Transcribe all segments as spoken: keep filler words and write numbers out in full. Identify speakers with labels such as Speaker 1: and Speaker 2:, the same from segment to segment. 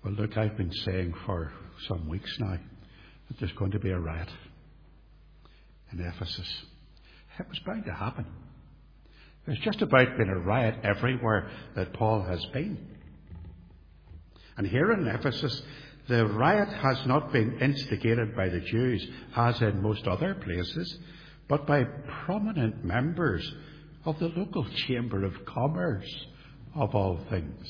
Speaker 1: Well, look, I've been saying for some weeks now that there's going to be a riot in Ephesus. It was bound to happen. There's just about been a riot everywhere that Paul has been. And here in Ephesus, the riot has not been instigated by the Jews, as in most other places, but by prominent members of the local Chamber of Commerce, of all things.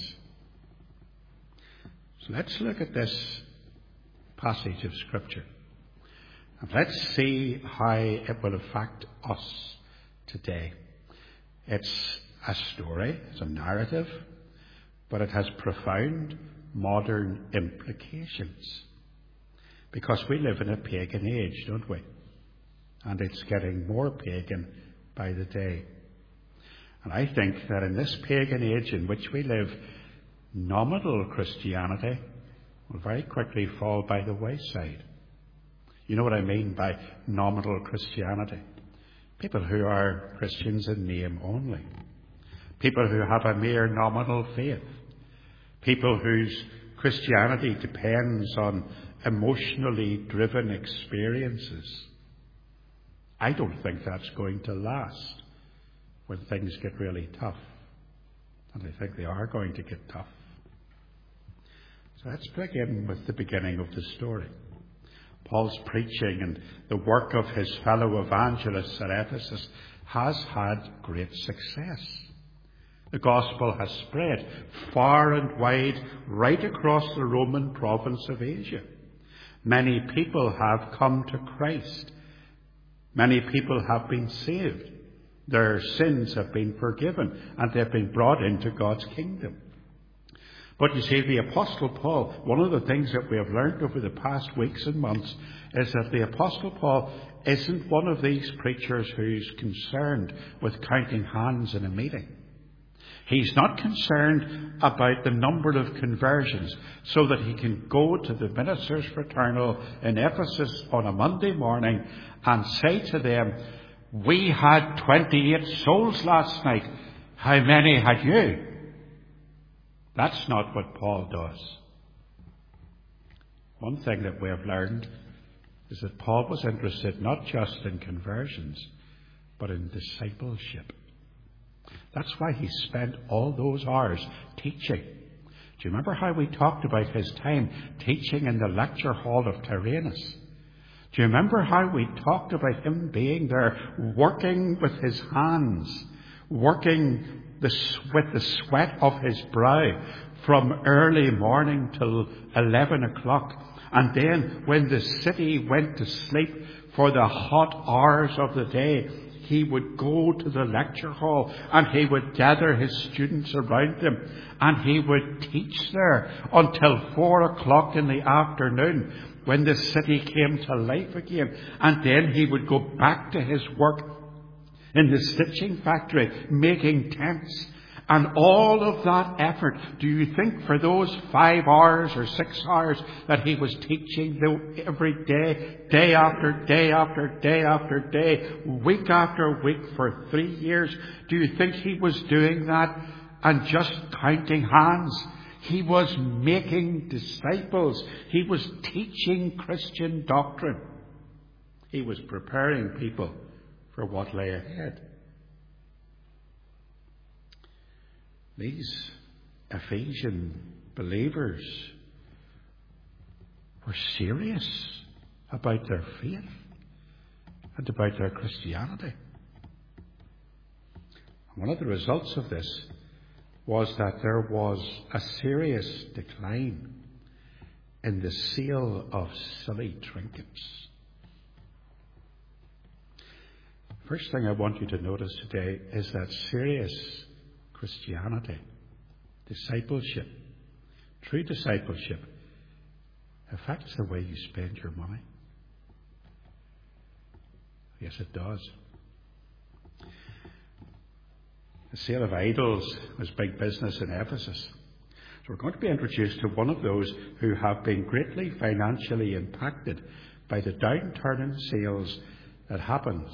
Speaker 1: So let's look at this passage of Scripture. And let's see how it will affect us today. It's a story, it's a narrative, but it has profound modern implications. Because we live in a pagan age, don't we? And it's getting more pagan by the day. And I think that in this pagan age in which we live, nominal Christianity will very quickly fall by the wayside. You know what I mean by nominal Christianity? People who are Christians in name only. People who have a mere nominal faith. People whose Christianity depends on emotionally driven experiences. I don't think that's going to last when things get really tough. And I think they are going to get tough. So let's begin with the beginning of the story. Paul's preaching and the work of his fellow evangelists at Ephesus has had great success. The gospel has spread far and wide right across the Roman province of Asia. Many people have come to Christ. Many people have been saved. Their sins have been forgiven and they've been brought into God's kingdom. But you see, the Apostle Paul, one of the things that we have learned over the past weeks and months is that the Apostle Paul isn't one of these preachers who's concerned with counting hands in a meeting. He's not concerned about the number of conversions so that he can go to the ministers fraternal in Ephesus on a Monday morning and say to them, "We had twenty-eight souls last night. How many had you?" That's not what Paul does. One thing that we have learned is that Paul was interested not just in conversions, but in discipleship. That's why he spent all those hours teaching. Do you remember how we talked about his time teaching in the lecture hall of Tyrannus? Do you remember how we talked about him being there, working with his hands, working the, with the sweat of his brow from early morning till eleven o'clock? And then when the city went to sleep for the hot hours of the day, he would go to the lecture hall and he would gather his students around him and he would teach there until four o'clock in the afternoon when the city came to life again. And then he would go back to his work in the stitching factory, making tents. And all of that effort, do you think for those five hours or six hours that he was teaching every day, day after day after day after day, week after week for three years, do you think he was doing that and just counting hands? He was making disciples. He was teaching Christian doctrine. He was preparing people for what lay ahead. These Ephesian believers were serious about their faith and about their Christianity. One of the results of this was that there was a serious decline in the sale of silly trinkets. First thing I want you to notice today is that serious Christianity, discipleship, true discipleship, affects the way you spend your money. Yes, it does. The sale of idols was big business in Ephesus. So we're going to be introduced to one of those who have been greatly financially impacted by the downturn in sales that happens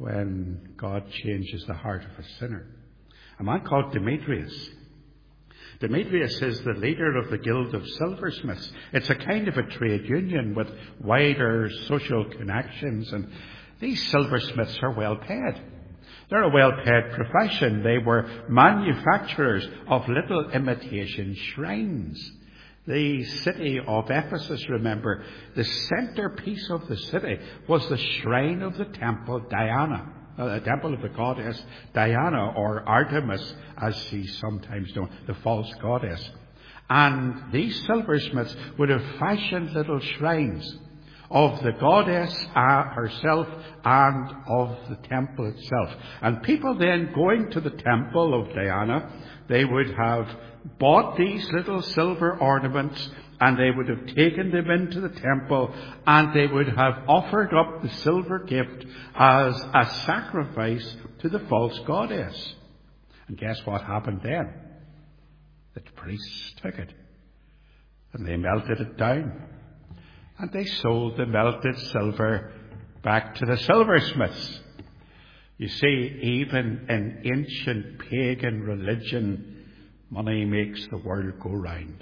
Speaker 1: when God changes the heart of a sinner. A man called Demetrius. Demetrius is the leader of the Guild of Silversmiths. It's a kind of a trade union with wider social connections, and these silversmiths are well paid. They're a well-paid profession. They were manufacturers of little imitation shrines. The city of Ephesus, remember, the centerpiece of the city was the shrine of the temple Diana, uh, the temple of the goddess Diana, or Artemis, as she's sometimes known, the false goddess. And these silversmiths would have fashioned little shrines of the goddess uh, herself and of the temple itself. And people then going to the temple of Diana, they would have bought these little silver ornaments, and they would have taken them into the temple, and they would have offered up the silver gift as a sacrifice to the false goddess. And guess what happened then? The priests took it, and they melted it down. And they sold the melted silver back to the silversmiths. You see, even in ancient pagan religion, money makes the world go round.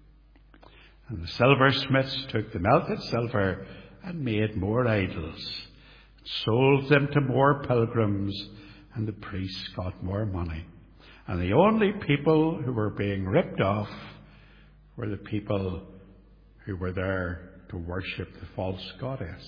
Speaker 1: And the silversmiths took the melted silver and made more idols, sold them to more pilgrims, and the priests got more money. And the only people who were being ripped off were the people who were there to worship the false goddess.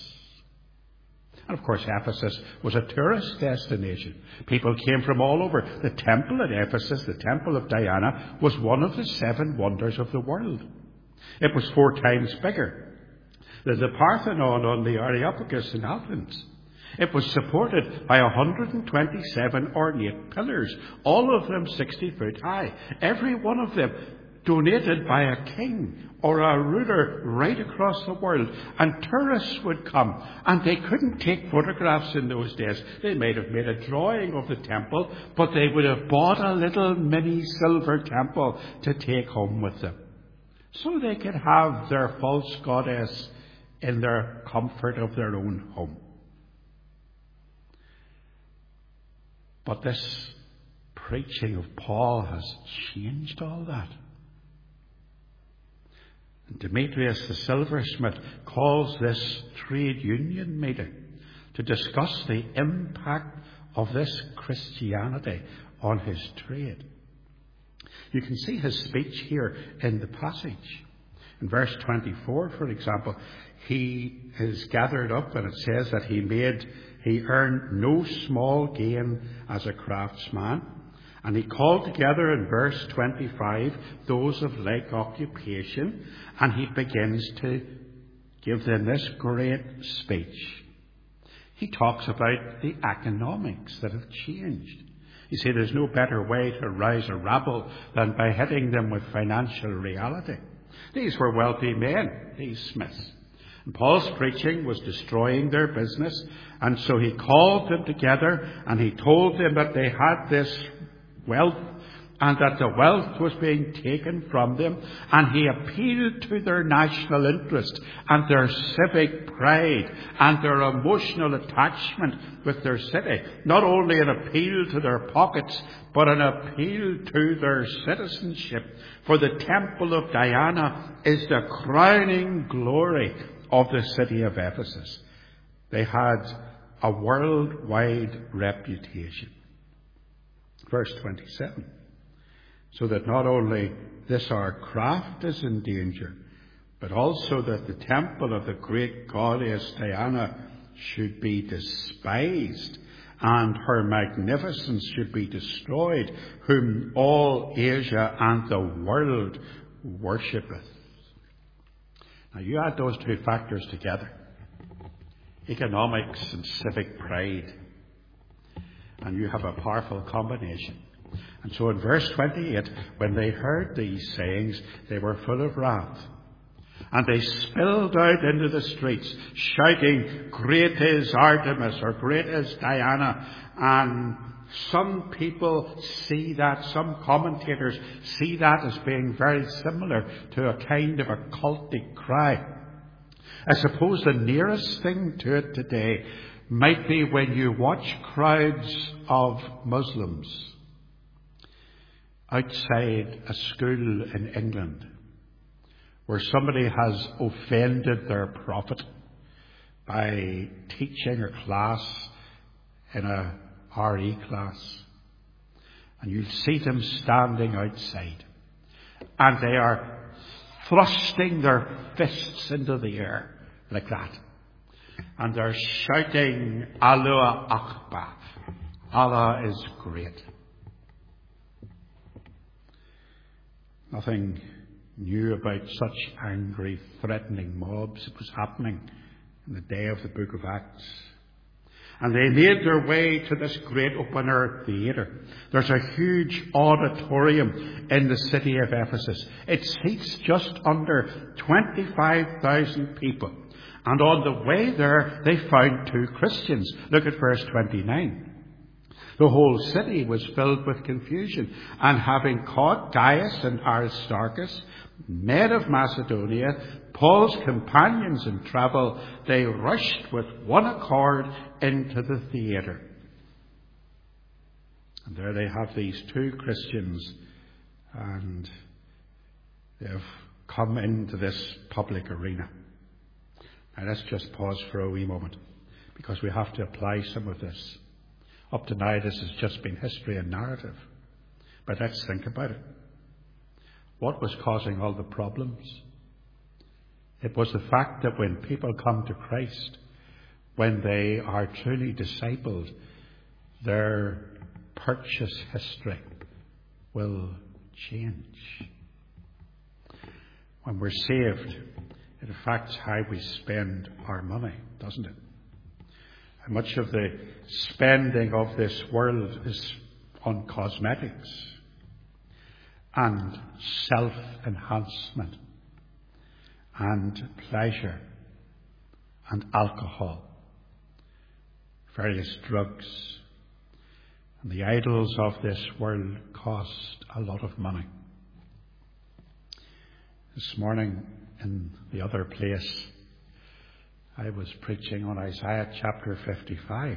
Speaker 1: And of course, Ephesus was a tourist destination. People came from all over. The temple at Ephesus, the temple of Diana, was one of the seven wonders of the world. It was four times bigger than the Parthenon on the Areopagus in Athens. It was supported by one hundred twenty-seven ornate pillars, all of them sixty foot high. Every one of them donated by a king or a ruler right across the world. And tourists would come, and they couldn't take photographs in those days. They might have made a drawing of the temple, but they would have bought a little mini silver temple to take home with them, so they could have their false goddess in their comfort of their own home. But this preaching of Paul has changed all that. Demetrius the silversmith calls this trade union meeting to discuss the impact of this Christianity on his trade. You can see his speech here in the passage. In verse twenty-four, for example, he is gathered up, and it says that he made, he earned no small gain as a craftsman. And he called together in verse twenty-five those of like occupation, and he begins to give them this great speech. He talks about the economics that have changed. You see, there's no better way to rouse a rabble than by hitting them with financial reality. These were wealthy men, these smiths. And Paul's preaching was destroying their business, and so he called them together, and he told them that they had this wealth, and that the wealth was being taken from them, and he appealed to their national interest and their civic pride and their emotional attachment with their city. Not only an appeal to their pockets, but an appeal to their citizenship. For the temple of Diana is the crowning glory of the city of Ephesus. They had a worldwide reputation. Verse twenty-seven. So that not only this our craft is in danger, but also that the temple of the great goddess Diana should be despised, and her magnificence should be destroyed, whom all Asia and the world worshippeth. Now you add those two factors together, economics and civic pride, and you have a powerful combination. And so in verse twenty-eight, when they heard these sayings, they were full of wrath. And they spilled out into the streets, shouting, "Great is Artemis," or "Great is Diana." And some people see that, some commentators see that as being very similar to a kind of a cultic cry. I suppose the nearest thing to it today might be when you watch crowds of Muslims outside a school in England where somebody has offended their prophet by teaching a class in a R E class. And you'll see them standing outside. And they are thrusting their fists into the air like that. And they're shouting, Allah Akbar. Allah is great. Nothing new about such angry, threatening mobs. It was happening in the day of the book of Acts. And they made their way to this great open-air theatre. There's a huge auditorium in the city of Ephesus. It seats just under twenty-five thousand people. And on the way there, they found two Christians. Look at verse twenty-nine. The whole city was filled with confusion. And having caught Gaius and Aristarchus, men of Macedonia, Paul's companions in travel, they rushed with one accord into the theatre. And there they have these two Christians, and they have come into this public arena. Now let's just pause for a wee moment, because we have to apply some of this. Up to now, this has just been history and narrative. But let's think about it. What was causing all the problems? It was the fact that when people come to Christ, when they are truly discipled, their purchase history will change. When we're saved, it affects how we spend our money, doesn't it? And much of the spending of this world is on cosmetics and self-enhancement and pleasure and alcohol, various drugs. And the idols of this world cost a lot of money. This morning in the other place, I was preaching on Isaiah chapter fifty-five.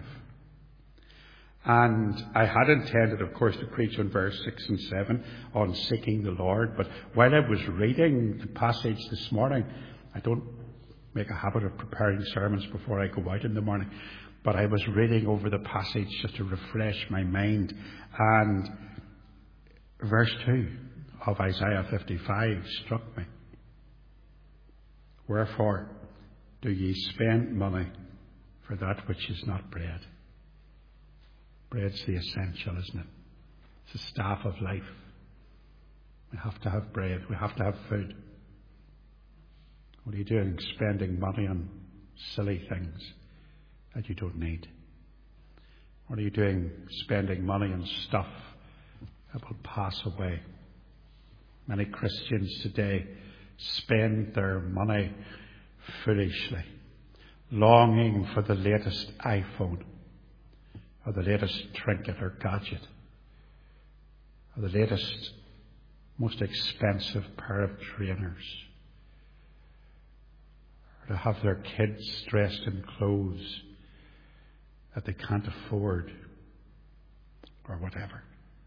Speaker 1: And I had intended, of course, to preach on verse six and seven on seeking the Lord. But while I was reading the passage this morning, I don't make a habit of preparing sermons before I go out in the morning. But I was reading over the passage just to refresh my mind. And verse two of Isaiah fifty-five struck me. Wherefore do ye spend money for that which is not bread? Bread's the essential, isn't it? It's the staff of life. We have to have bread. We have to have food. What are you doing spending money on silly things that you don't need? What are you doing spending money on stuff that will pass away? Many Christians today spend their money foolishly, longing for the latest iPhone, or the latest trinket or gadget, or the latest, most expensive pair of trainers, or to have their kids dressed in clothes that they can't afford, or whatever.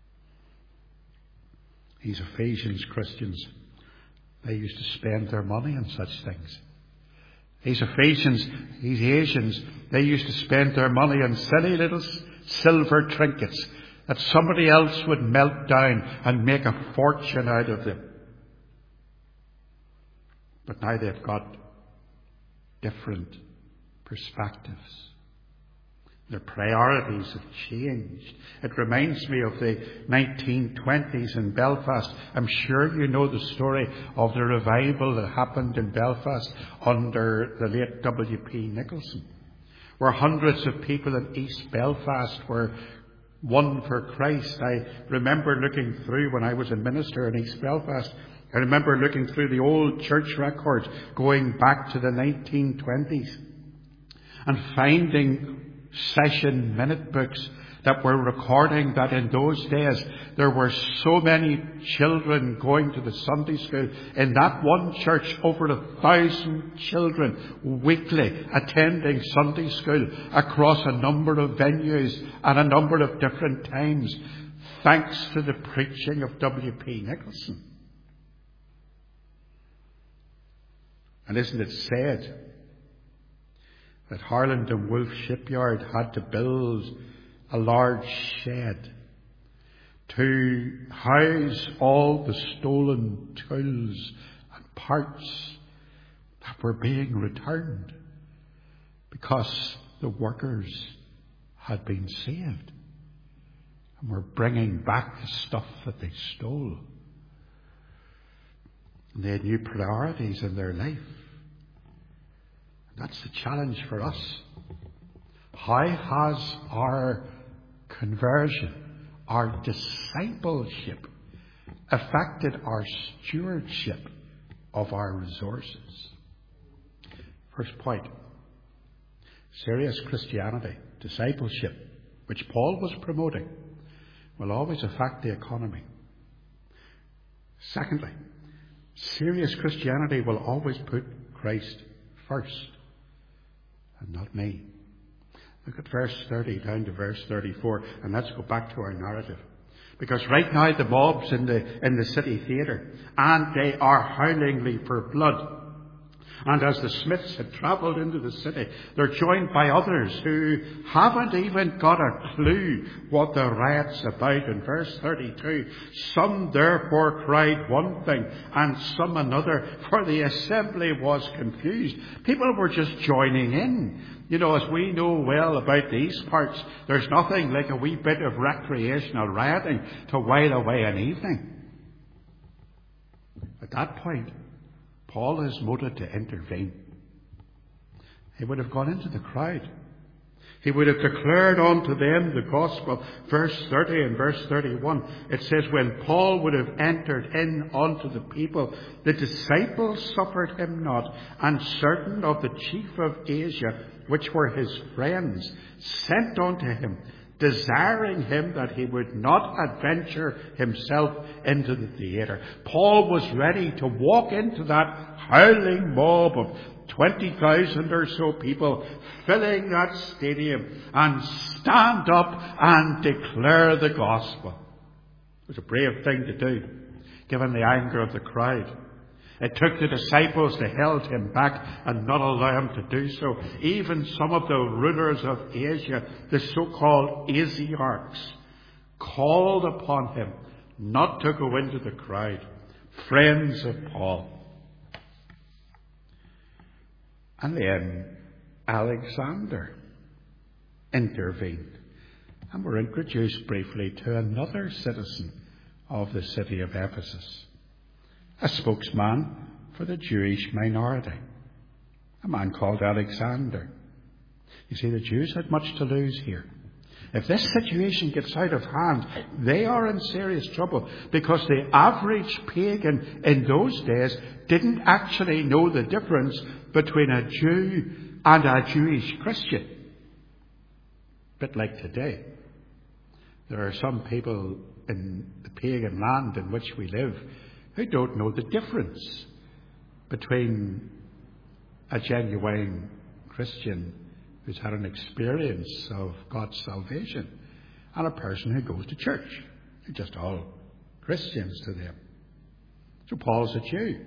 Speaker 1: These Ephesians Christians, they used to spend their money on such things. These Ephesians, these Asians, they used to spend their money on silly little silver trinkets that somebody else would melt down and make a fortune out of them. But now they've got different perspectives. Their priorities have changed. It reminds me of the nineteen twenties in Belfast. I'm sure you know the story of the revival that happened in Belfast under the late W P Nicholson, where hundreds of people in East Belfast were won for Christ. I remember looking through, when I was a minister in East Belfast, I remember looking through the old church records going back to the nineteen twenties and finding session minute books that were recording that in those days there were so many children going to the Sunday school. In that one church, over a thousand children weekly attending Sunday school across a number of venues and a number of different times. thanks to the preaching of W P Nicholson. And isn't it said that Harland and Wolff Shipyard had to build a large shed to house all the stolen tools and parts that were being returned because the workers had been saved and were bringing back the stuff that they stole. And they had new priorities in their life. That's the challenge for us. How has our conversion, our discipleship, affected our stewardship of our resources? First point, serious Christianity, discipleship, which Paul was promoting, will always affect the economy. Secondly, serious Christianity will always put Christ first and not me. Look at verse thirty down to verse thirty-four, and let's go back to our narrative. Because right now the mob's in the in the city theatre, and they are howlingly for blood. And as the Smiths had travelled into the city, they're joined by others who haven't even got a clue what the riot's about. In verse thirty-two, some therefore cried one thing and some another, for the assembly was confused. People were just joining in. You know, as we know well about these parts, there's nothing like a wee bit of recreational rioting to while away an evening. At that point, Paul is motivated to intervene. He would have gone into the crowd. He would have declared unto them the gospel. Verse thirty and verse thirty-one, it says, when Paul would have entered in unto the people, the disciples suffered him not, and certain of the chief of Asia, which were his friends, sent unto him, desiring him that he would not adventure himself into the theatre. Paul was ready to walk into that howling mob of twenty thousand or so people filling that stadium and stand up and declare the gospel. It was a brave thing to do, given the anger of the crowd. It took the disciples to hold him back and not allow him to do so. Even some of the rulers of Asia, the so-called Asiarchs, called upon him not to go into the crowd. Friends of Paul. And then Alexander intervened. And we're introduced briefly to another citizen of the city of Ephesus, a spokesman for the Jewish minority, a man called Alexander. You see, the Jews had much to lose here. If this situation gets out of hand, they are in serious trouble, because the average pagan in those days didn't actually know the difference between a Jew and a Jewish Christian. A bit like today. There are some people in the pagan land in which we live who don't know the difference between a genuine Christian who's had an experience of God's salvation and a person who goes to church. They're just all Christians to them. So Paul's a Jew.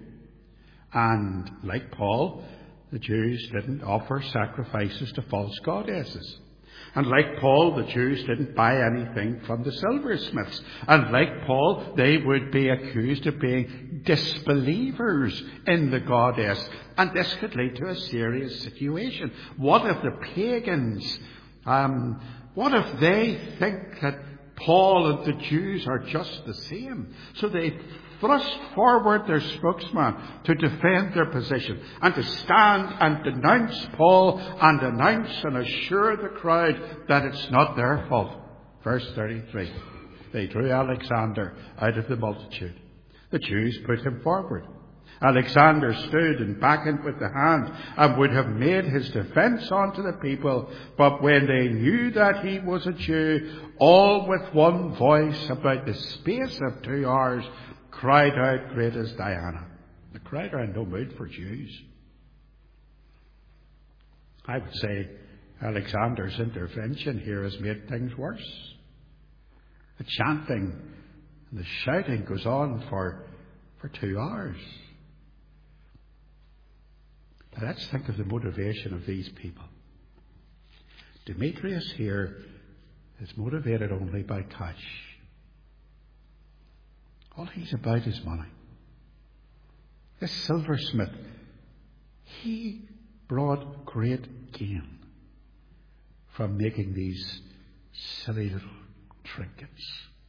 Speaker 1: And like Paul, the Jews didn't offer sacrifices to false goddesses. And like Paul, the Jews didn't buy anything from the silversmiths. And like Paul, they would be accused of being disbelievers in the goddess. And this could lead to a serious situation. What if the pagans, um, what if they think that Paul and the Jews are just the same? So they thrust forward their spokesman to defend their position and to stand and denounce Paul and announce and assure the crowd that it's not their fault. Verse thirty-three. They drew Alexander out of the multitude. The Jews put him forward. Alexander stood and beckoned with the hand and would have made his defence unto the people, but when they knew that he was a Jew, all with one voice about the space of two hours cried out, great is Diana. The crowd are in no mood for Jews. I would say Alexander's intervention here has made things worse. The chanting and the shouting goes on for, for two hours. Now let's think of the motivation of these people. Demetrius here is motivated only by cash. All he's about is money. This silversmith, he brought great gain from making these silly little trinkets.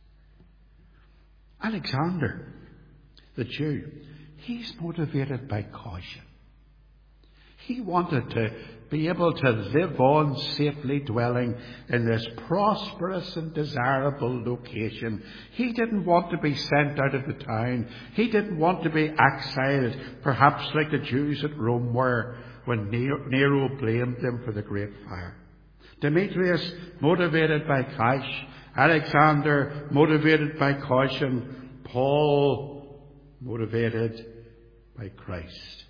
Speaker 1: Alexander, the Jew, he's motivated by caution. He wanted to be able to live on safely dwelling in this prosperous and desirable location. He didn't want to be sent out of the town. He didn't want to be exiled, perhaps like the Jews at Rome were when Nero blamed them for the great fire. Demetrius, motivated by cash. Alexander, motivated by caution. Paul, motivated by Christ.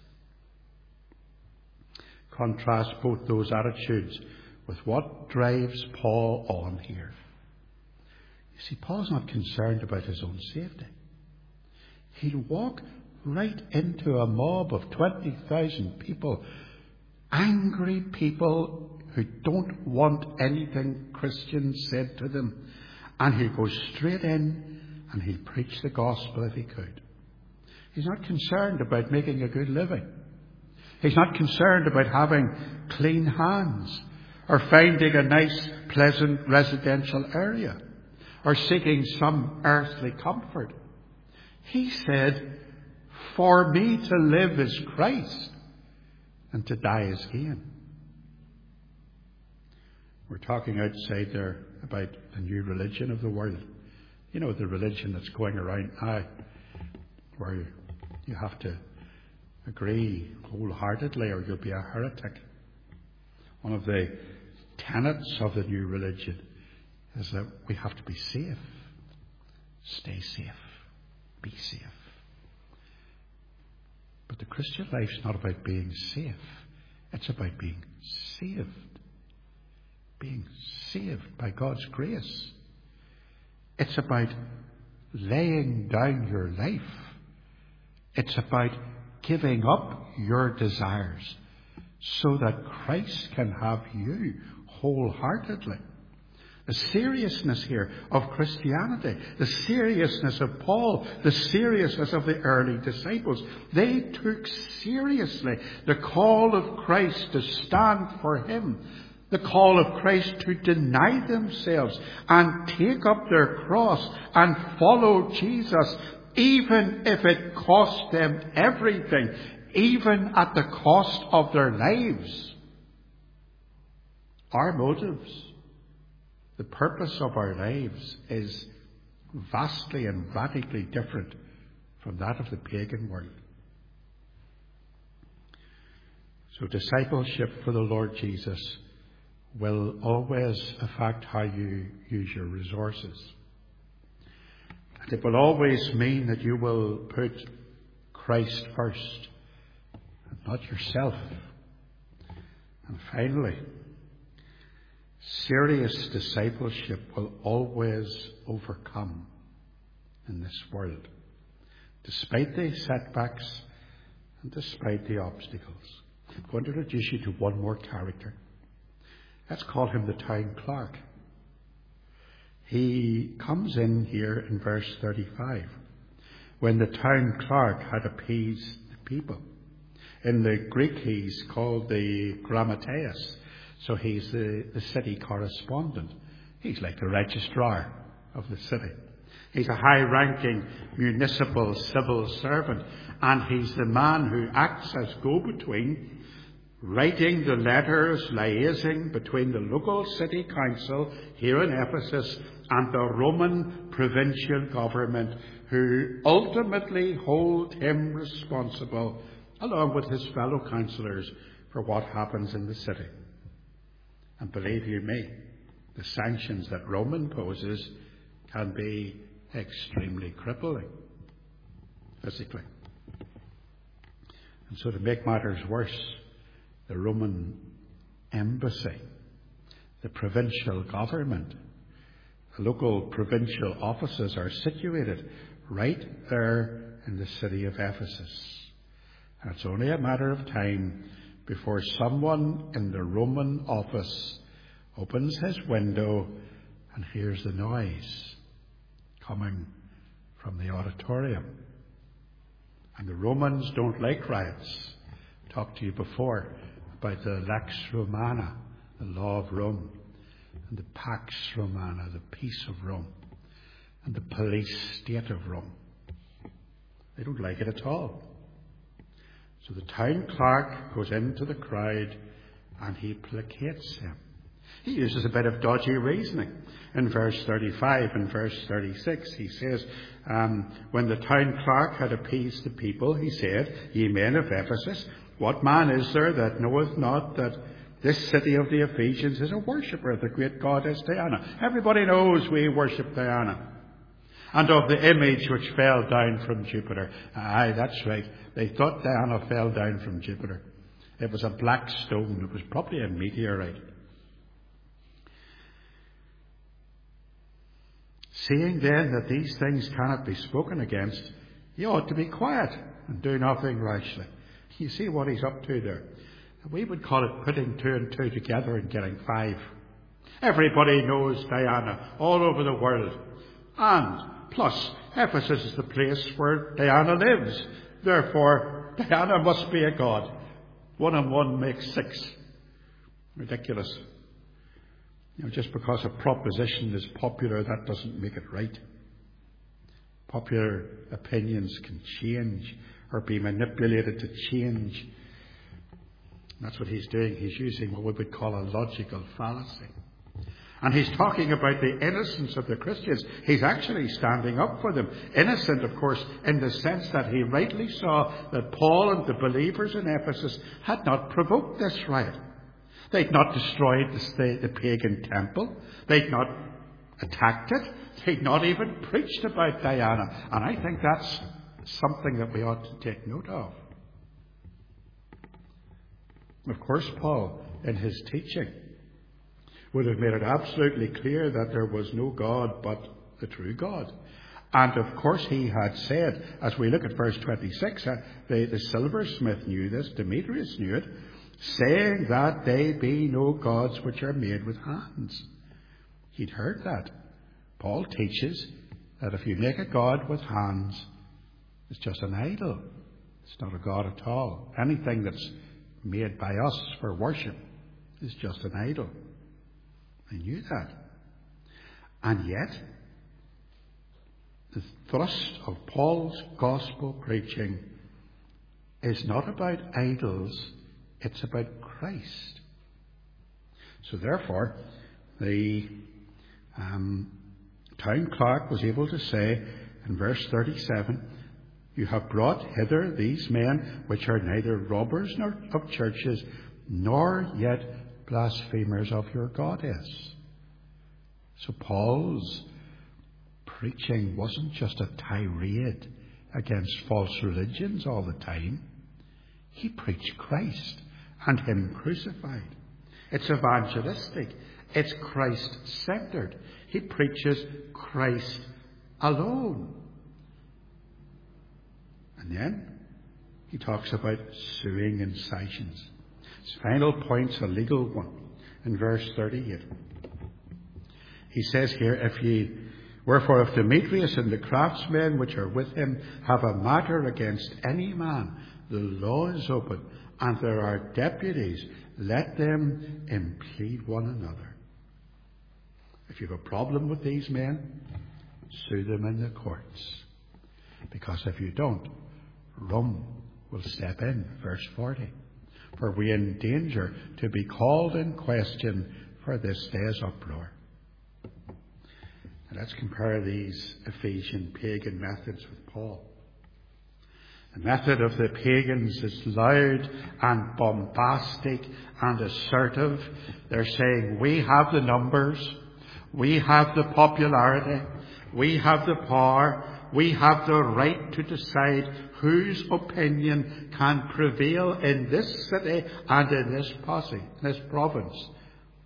Speaker 1: Contrast both those attitudes with what drives Paul on here. You see, Paul's not concerned about his own safety. He'll walk right into a mob of twenty thousand people, angry people who don't want anything Christian said to them, and he'll go straight in and he'll preach the gospel if he could. He's not concerned about making a good living. He's not concerned about having clean hands or finding a nice, pleasant residential area or seeking some earthly comfort. He said, for me to live is Christ and to die is gain. We're talking outside there about the new religion of the world. You know, the religion that's going around now where you have to agree wholeheartedly or you'll be a heretic. One of the tenets of the new religion is that we have to be safe. Stay safe. Be safe. But the Christian life's not about being safe. It's about being saved. Being saved by God's grace. It's about laying down your life. It's about giving up your desires so that Christ can have you wholeheartedly. The seriousness here of Christianity, the seriousness of Paul, the seriousness of the early disciples, they took seriously the call of Christ to stand for him, the call of Christ to deny themselves and take up their cross and follow Jesus, even if it cost them everything, even at the cost of their lives. Our motives, the purpose of our lives, is vastly and radically different from that of the pagan world. So discipleship for the Lord Jesus will always affect how you use your resources. And it will always mean that you will put Christ first and not yourself. And finally, serious discipleship will always overcome in this world, despite the setbacks and despite the obstacles. I'm going to introduce you to one more character. Let's call him the town clerk. He comes in here in verse thirty-five, when the town clerk had appeased the people. In the Greek, he's called the grammateus. So he's the, the city correspondent. He's like the registrar of the city. He's a high-ranking municipal civil servant. And he's the man who acts as go-between, writing the letters, liaising between the local city council here in Ephesus and the Roman provincial government, who ultimately hold him responsible, along with his fellow councillors, for what happens in the city. And believe you me, the sanctions that Rome imposes can be extremely crippling, physically. And so to make matters worse, the Roman embassy, the provincial government, The local provincial offices are situated right there in the city of Ephesus. And it's only a matter of time before someone in the Roman office opens his window and hears the noise coming from the auditorium. And the Romans don't like riots. I talked to you before about the Lex Romana, the law of Rome, and the Pax Romana, the peace of Rome, and the police state of Rome. They don't like it at all. So the town clerk goes into the crowd and he placates him. He uses a bit of dodgy reasoning. In verse thirty-five and verse thirty-six, he says, um, when the town clerk had appeased the people, he said, Ye men of Ephesus, what man is there that knoweth not that this city of the Ephesians is a worshipper of the great goddess Diana? Everybody knows we worship Diana. And of the image which fell down from Jupiter. Aye, that's right. They thought Diana fell down from Jupiter. It was a black stone. It was probably a meteorite. Seeing then that these things cannot be spoken against, you ought to be quiet and do nothing rashly. You see what he's up to there. We would call it putting two and two together and getting five. Everybody knows Diana all over the world. And plus, Ephesus is the place where Diana lives. Therefore, Diana must be a god. One and one makes six. Ridiculous. You know, just because a proposition is popular, that doesn't make it right. Popular opinions can change or be manipulated to change. That's what he's doing. He's using what we would call a logical fallacy. And he's talking about the innocence of the Christians. He's actually standing up for them. Innocent, of course, in the sense that he rightly saw that Paul and the believers in Ephesus had not provoked this riot. They'd not destroyed the, the pagan temple. They'd not attacked it. They'd not even preached about Diana. And I think that's something that we ought to take note of. Of course, Paul, in his teaching, would have made it absolutely clear that there was no God but the true God. And of course he had said, as we look at verse twenty-six, uh, the, the silversmith knew this, Demetrius knew it, saying that they be no gods which are made with hands. He'd heard that. Paul teaches that if you make a god with hands, it's just an idol. It's not a god at all. Anything that's made by us for worship is just an idol. They knew that. And yet, the thrust of Paul's gospel preaching is not about idols, it's about Christ. So therefore, the um, town clerk was able to say in verse thirty-seven, You have brought hither these men which are neither robbers nor of churches, nor yet blasphemers of your goddess. So Paul's preaching wasn't just a tirade against false religions all the time. He preached Christ and Him crucified. It's evangelistic. It's Christ-centered. He preaches Christ alone. And then he talks about suing incisions. His final point's a legal one in verse thirty-eight. He says here, If ye, wherefore if Demetrius and the craftsmen which are with him have a matter against any man, the law is open, and there are deputies, let them implead one another. If you have a problem with these men, sue them in the courts. Because if you don't, Rome will step in, verse forty. For we in danger to be called in question for this day's uproar. And let's compare these Ephesian pagan methods with Paul. The method of the pagans is loud and bombastic and assertive. They're saying, we have the numbers, we have the popularity, we have the power, we have the right to decide whose opinion can prevail in this city and in this posse, this province.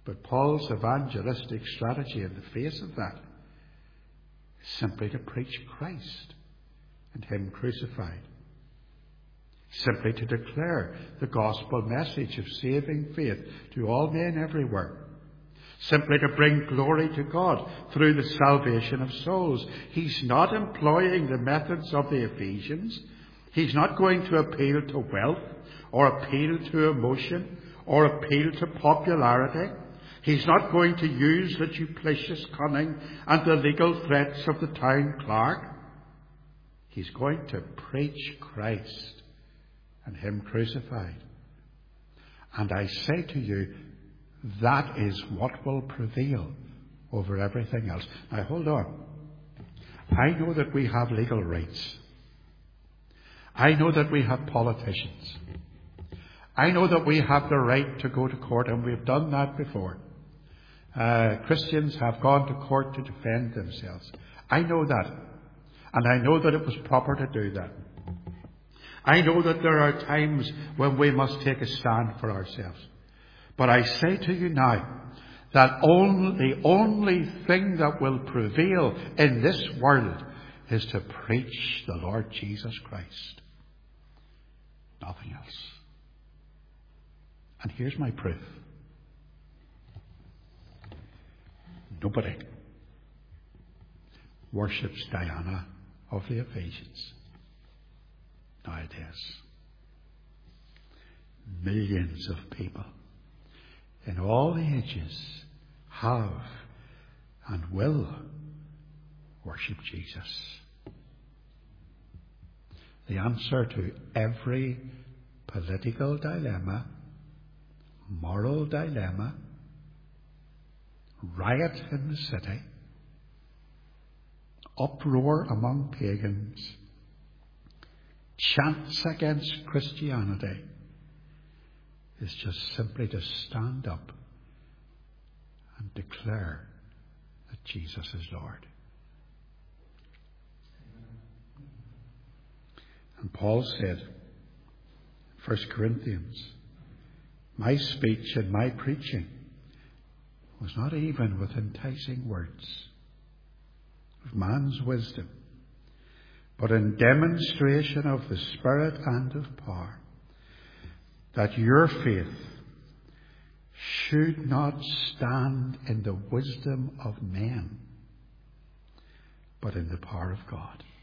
Speaker 1: But Paul's evangelistic strategy in the face of that is simply to preach Christ and Him crucified. Simply to declare the gospel message of saving faith to all men everywhere. Simply to bring glory to God through the salvation of souls. He's not employing the methods of the Ephesians. He's not going to appeal to wealth or appeal to emotion or appeal to popularity. He's not going to use the duplicitous cunning and the legal threats of the town clerk. He's going to preach Christ and Him crucified. And I say to you, that is what will prevail over everything else. Now hold on. I know that we have legal rights. I know that we have politicians. I know that we have the right to go to court, and we've done that before. Uh, Christians have gone to court to defend themselves. I know that. And I know that it was proper to do that. I know that there are times when we must take a stand for ourselves. But I say to you now that only, the only thing that will prevail in this world is to preach the Lord Jesus Christ. Nothing else. And here's my proof. Nobody worships Diana of the Ephesians nowadays. Millions of people in all ages have and will worship Jesus. The answer to every political dilemma, moral dilemma, riot in the city, uproar among pagans, chants against Christianity, is just simply to stand up and declare that Jesus is Lord. And Paul said, First Corinthians, my speech and my preaching was not even with enticing words of man's wisdom, but in demonstration of the Spirit and of power, that your faith should not stand in the wisdom of men, but in the power of God.